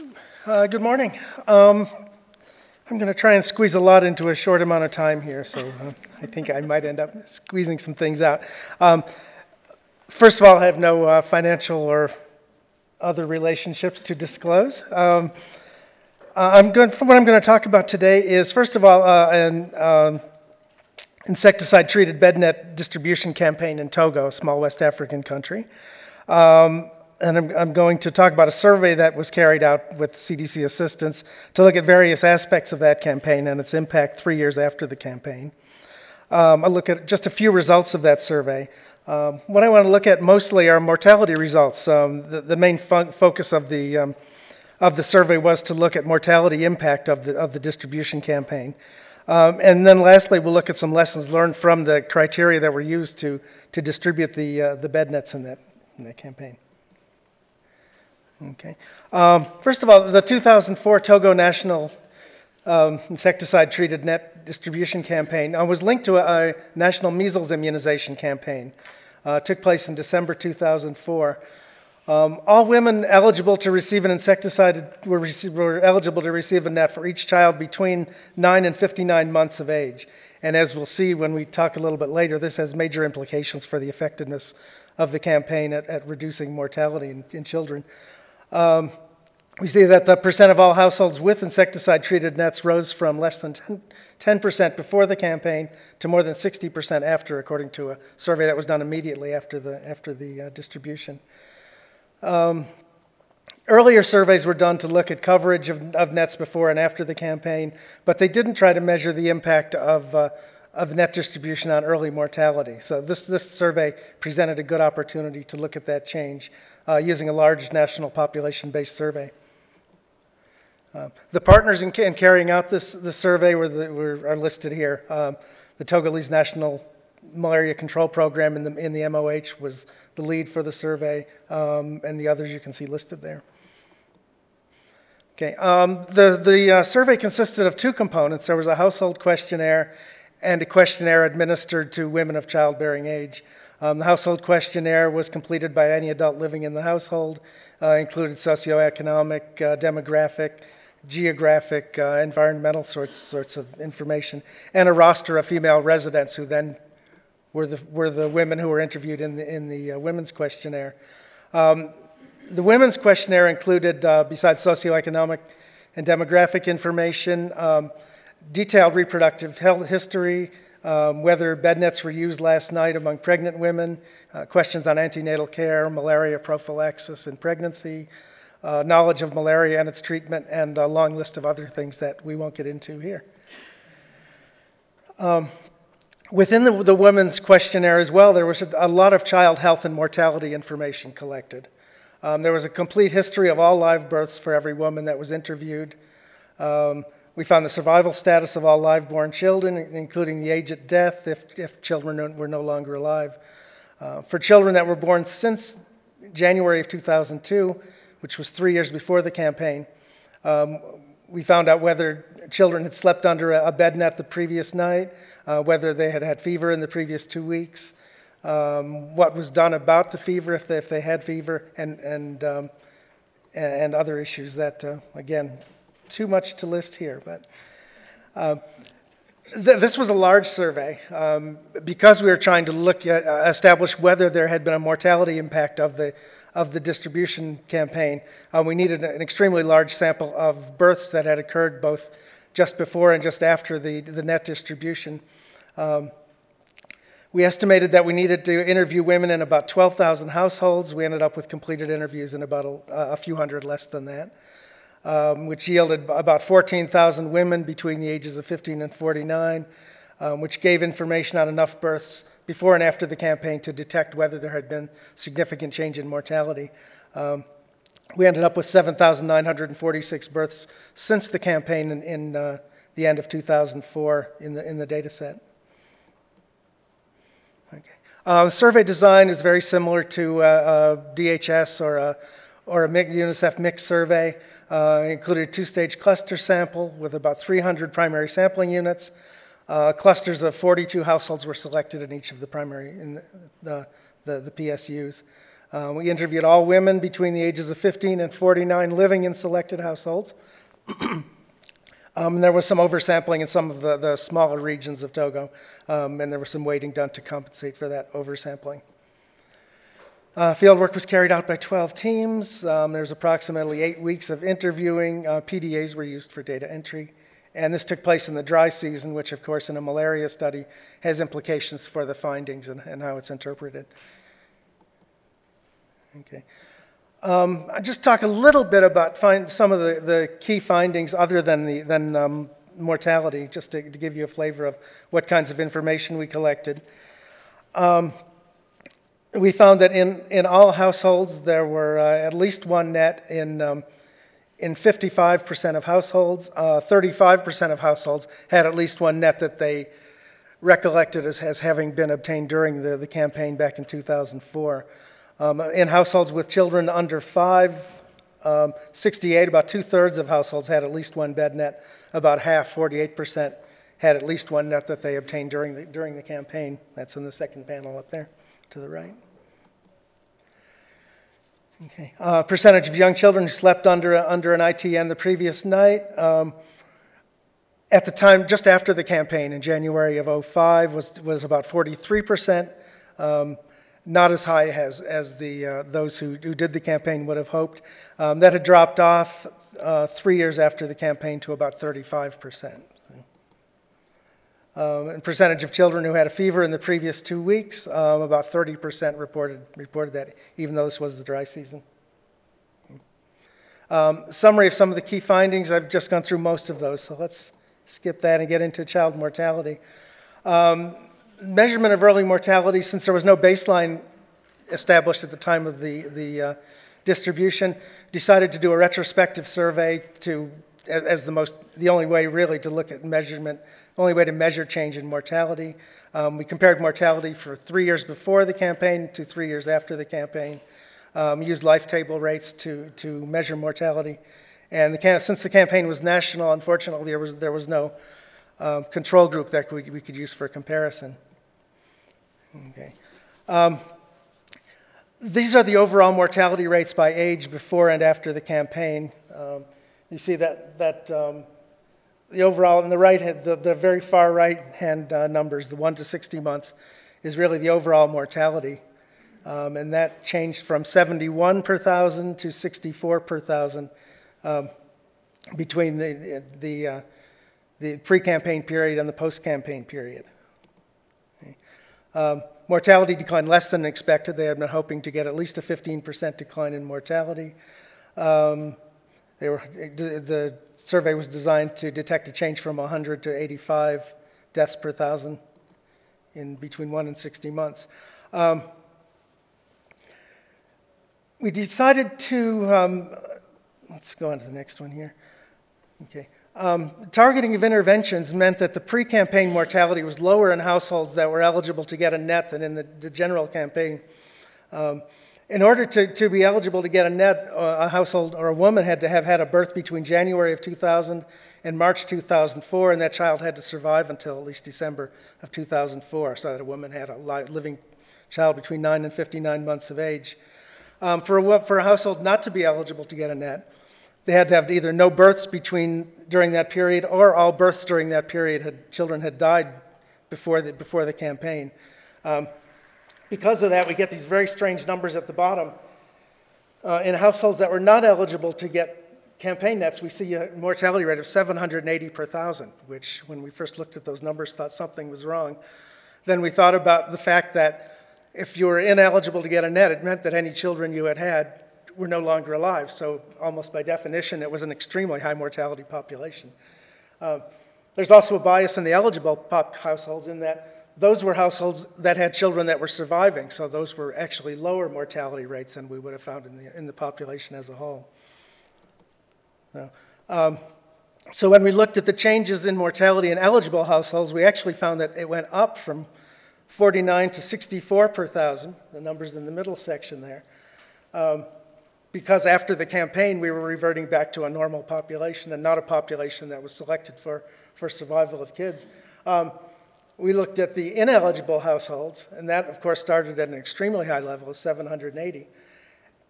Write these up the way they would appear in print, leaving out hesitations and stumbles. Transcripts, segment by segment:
Good morning. I'm going to try and squeeze a lot into a short amount of time here, so I think I might end up squeezing some things out. Um, First of all, I have no financial or other relationships to disclose. What I'm going to talk about today is, first of all, an insecticide-treated bed net distribution campaign in Togo, a small West African country. And I'm going to talk about a survey that was carried out with CDC assistance to look at various aspects of that campaign and its impact 3 years after the campaign. I'll look at just a few results of that survey. What I want to look at mostly are mortality results. The main focus of the survey was to look at mortality impact of the distribution campaign. And then lastly, we'll look at some lessons learned from the criteria that were used to distribute the bed nets in that campaign. Okay. First of all, the 2004 Togo National Insecticide-Treated Net Distribution Campaign was linked to a national measles immunization campaign. It took place in December 2004. All women eligible to receive an insecticide were eligible to receive a net for each child between 9 and 59 months of age. And as we'll see when we talk a little bit later, this has major implications for the effectiveness of the campaign at reducing mortality in children. We see that the percent of all households with insecticide-treated nets rose from less than 10% before the campaign to more than 60% after, according to a survey that was done immediately after the distribution. Earlier surveys were done to look at coverage of nets before and after the campaign, but they didn't try to measure the impact of net distribution on early mortality. So this survey presented a good opportunity to look at that change using a large national population-based survey. The partners in carrying out this survey are listed here. The Togolese National Malaria Control Program in the MOH was the lead for the survey, and the others you can see listed there. Okay, the survey consisted of two components. There was a household questionnaire and a questionnaire administered to women of childbearing age. The household questionnaire was completed by any adult living in the household, included socioeconomic, demographic, geographic, environmental sorts of information, and a roster of female residents who then were the women who were interviewed in the women's questionnaire. The women's questionnaire included, besides socioeconomic and demographic information, detailed reproductive health history, whether bed nets were used last night among pregnant women, questions on antenatal care, malaria prophylaxis in pregnancy, knowledge of malaria and its treatment, and a long list of other things that we won't get into here. Within the women's questionnaire as well, there was a lot of child health and mortality information collected. There was a complete history of all live births for every woman that was interviewed. We found the survival status of all live-born children, including the age at death if children were no longer alive. For children that were born since January of 2002, which was 3 years before the campaign, we found out whether children had slept under a bed net the previous night, whether they had had fever in the previous 2 weeks, what was done about the fever if they had fever, and other issues that, again, too much to list here. But this was a large survey. Because we were trying to establish whether there had been a mortality impact of the distribution campaign, we needed an extremely large sample of births that had occurred both just before and just after the net distribution. We estimated that we needed to interview women in about 12,000 households. We ended up with completed interviews in about a few hundred less than that, which yielded about 14,000 women between the ages of 15 and 49, which gave information on enough births before and after the campaign to detect whether there had been significant change in mortality. We ended up with 7,946 births since the campaign in the end of 2004 in the data set. Okay. The survey design is very similar to DHS or a UNICEF mixed survey. Included a two-stage cluster sample with about 300 primary sampling units. Clusters of 42 households were selected in each of the primary the PSUs. We interviewed all women between the ages of 15 and 49 living in selected households. There was some oversampling in some of the smaller regions of Togo, and there was some weighting done to compensate for that oversampling. Fieldwork was carried out by 12 teams. There's approximately 8 weeks of interviewing. PDAs were used for data entry. And this took place in the dry season, which, of course, in a malaria study has implications for the findings and how it's interpreted. Okay. I'll just talk a little bit about some of the key findings other than mortality, just to give you a flavor of what kinds of information we collected. We found that in all households there were at least one net in 55% of households. 35% of households had at least one net that they recollected as having been obtained during the campaign back in 2004. In households with children under 5, 68, about 2/3 of households had at least one bed net. About half, 48%, had at least one net that they obtained during the campaign. That's in the second panel up there to the right. Okay. Percentage of young children who slept under an ITN the previous night. At the time, just after the campaign in January of 2005, was about 43%. Not as high as those who did the campaign would have hoped. That had dropped off 3 years after the campaign to about 35%. And percentage of children who had a fever in the previous 2 weeks, about 30% reported that, even though this was the dry season. Summary of some of the key findings. I've just gone through most of those, so let's skip that and get into child mortality. Measurement of early mortality, since there was no baseline established at the time of the distribution, decided to do a retrospective survey as the only way really to look at measurement, only way to measure change in mortality. We compared mortality for 3 years before the campaign to 3 years after the campaign. Used life table rates to measure mortality. And since the campaign was national, unfortunately, there was no control group that we could use for comparison. Okay. These are the overall mortality rates by age before and after the campaign. You see that the overall on the right hand, the very far right hand numbers, the 1 to 60 months, is really the overall mortality. And that changed from 71 per thousand to 64 per thousand between the pre-campaign period and the post-campaign period. Okay. Mortality declined less than expected. They had been hoping to get at least a 15% decline in mortality. The survey was designed to detect a change from 100 to 85 deaths per thousand in between 1 and 60 months. We decided to, let's go on to the next one here. Okay. Targeting of interventions meant that the pre-campaign mortality was lower in households that were eligible to get a net than in the general campaign. In order to be eligible to get a net, a household or a woman had to have had a birth between January of 2000 and March 2004, and that child had to survive until at least December of 2004, so that a woman had a living child between 9 and 59 months of age. For a household not to be eligible to get a net, they had to have either no births during that period, or all births during that period children had died before the campaign. Because of that, we get these very strange numbers at the bottom. In households that were not eligible to get campaign nets, we see a mortality rate of 780 per thousand, which when we first looked at those numbers, thought something was wrong. Then we thought about the fact that if you were ineligible to get a net, it meant that any children you had were no longer alive. So almost by definition, it was an extremely high mortality population. There's also a bias in the eligible households in that those were households that had children that were surviving. So those were actually lower mortality rates than we would have found in the population as a whole. So when we looked at the changes in mortality in eligible households, we actually found that it went up from 49 to 64 per thousand, the numbers in the middle section there. Because after the campaign, we were reverting back to a normal population and not a population that was selected for survival of kids. We looked at the ineligible households, and that, of course, started at an extremely high level of 780.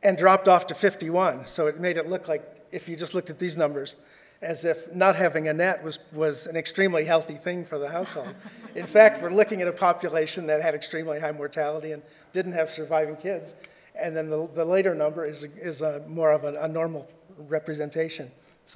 and dropped off to 51. So it made it look like, if you just looked at these numbers, as if not having a net was an extremely healthy thing for the household. In fact, we're looking at a population that had extremely high mortality and didn't have surviving kids. And then the later number is more of a normal representation.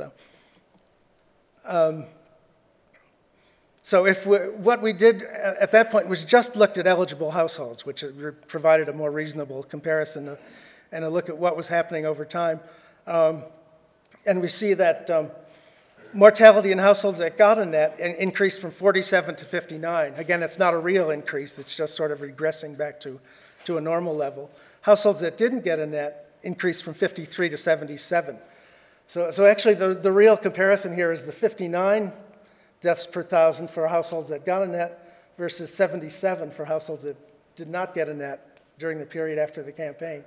So what we did at that point was just looked at eligible households, which provided a more reasonable comparison and a look at what was happening over time. And we see that mortality in households that got a net increased from 47 to 59. Again, it's not a real increase, it's just sort of regressing back to a normal level. Households that didn't get a net increased from 53 to 77. So actually the real comparison here is the 59 deaths per thousand for households that got a net versus 77 for households that did not get a net during the period after the campaign.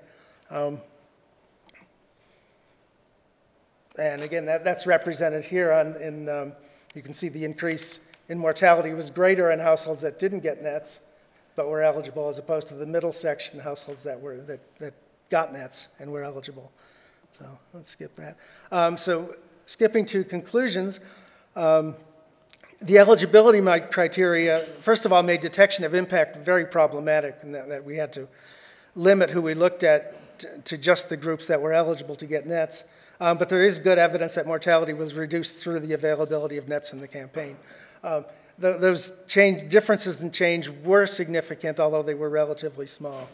And again, that's represented here you can see the increase in mortality was greater in households that didn't get nets but were eligible, as opposed to the middle section, households that got nets and were eligible. So let's skip that. So skipping to conclusions, the eligibility criteria, first of all, made detection of impact very problematic, in that we had to limit who we looked at to just the groups that were eligible to get nets. But there is good evidence that mortality was reduced through the availability of nets in the campaign. Those differences in change were significant, although they were relatively small.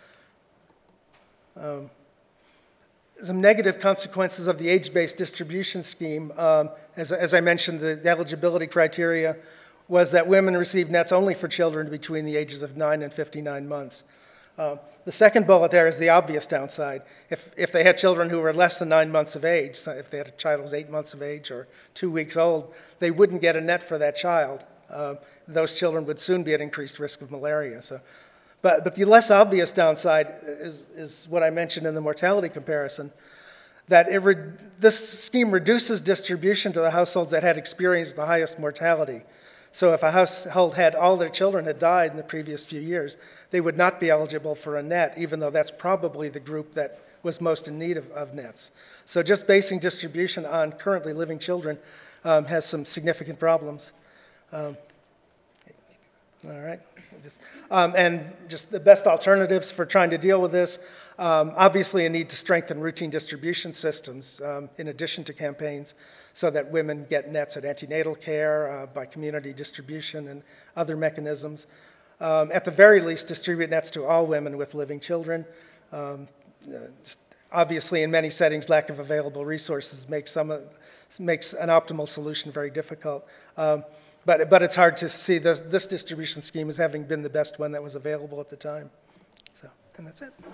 Some negative consequences of the age-based distribution scheme, as I mentioned, the eligibility criteria was that women received nets only for children between the ages of 9 and 59 months. The second bullet there is the obvious downside. If they had children who were less than 9 months of age, so if they had a child who was 8 months of age or 2 weeks old, they wouldn't get a net for that child. Those children would soon be at increased risk of malaria. But the less obvious downside is what I mentioned in the mortality comparison, that this scheme reduces distribution to the households that had experienced the highest mortality. So if a household had all their children had died in the previous few years, they would not be eligible for a net, even though that's probably the group that was most in need of nets. So just basing distribution on currently living children has some significant problems. All right. And just the best alternatives for trying to deal with this, obviously a need to strengthen routine distribution systems in addition to campaigns so that women get nets at antenatal care, by community distribution and other mechanisms. At the very least, distribute nets to all women with living children. Obviously, in many settings, lack of available resources makes an optimal solution very difficult. But it's hard to see this distribution scheme as having been the best one that was available at the time. And that's it.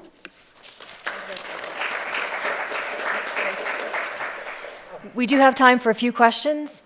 We do have time for a few questions.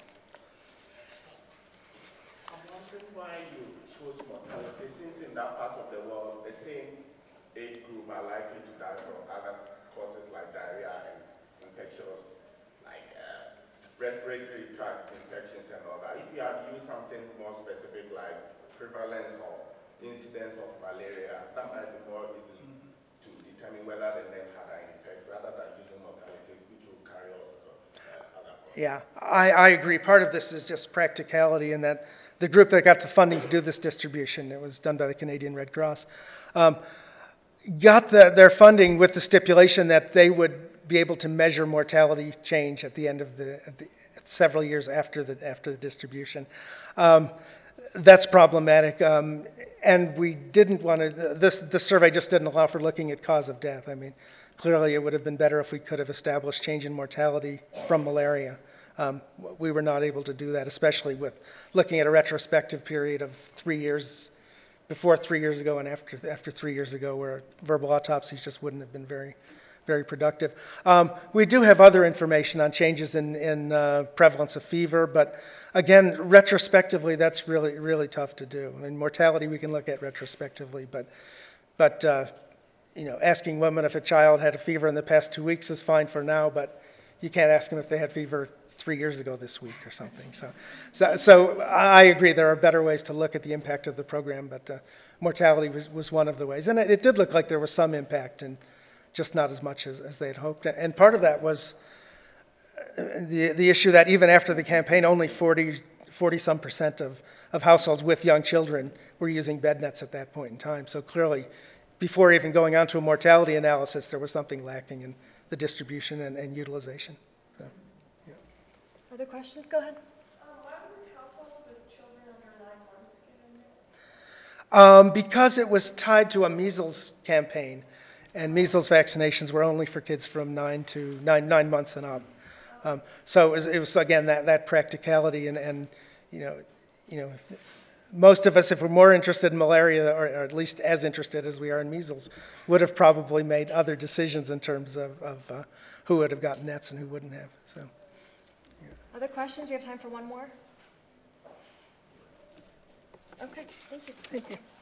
I'm wondering why you chose mortality, since in that part of the world, the same age group are likely to die from other causes like diarrhea and infectious, like respiratory tract infections and all that. If you had used something more specific like prevalence or incidence of malaria, that might be more easy to determine whether the net had an effect rather than using mortality, which will carry all sorts of other problems. Yeah, I agree. Part of this is just practicality in that the group that got the funding to do this distribution, it was done by the Canadian Red Cross, got their funding with the stipulation that they would be able to measure mortality change at the end of several years after the distribution. That's problematic, and we didn't want to. This survey just didn't allow for looking at cause of death. I mean, clearly it would have been better if we could have established change in mortality from malaria. We were not able to do that, especially with looking at a retrospective period of 3 years, before 3 years ago and after 3 years ago, where verbal autopsies just wouldn't have been very, very productive. We do have other information on changes in prevalence of fever, but again, retrospectively, that's really, really tough to do. I mean, mortality we can look at retrospectively, but asking women if a child had a fever in the past 2 weeks is fine for now, but you can't ask them if they had fever 3 years ago this week or something. So I agree there are better ways to look at the impact of the program, but mortality was one of the ways. And it did look like there was some impact in just not as much as they had hoped. And part of that was the issue that even after the campaign, only 40-some% of households with young children were using bed nets at that point in time. So clearly, before even going on to a mortality analysis, there was something lacking in the distribution and utilization. So, yeah. Other questions? Go ahead. Why would households with children under 9 months get a net? Because it was tied to a measles campaign, and measles vaccinations were only for kids from 9 months and up. So it was again that practicality, and most of us, if we're more interested in malaria, or at least as interested as we are in measles, would have probably made other decisions in terms of who would have gotten nets and who wouldn't have. So. Other questions? We have time for one more. Okay, thank you. Thank you.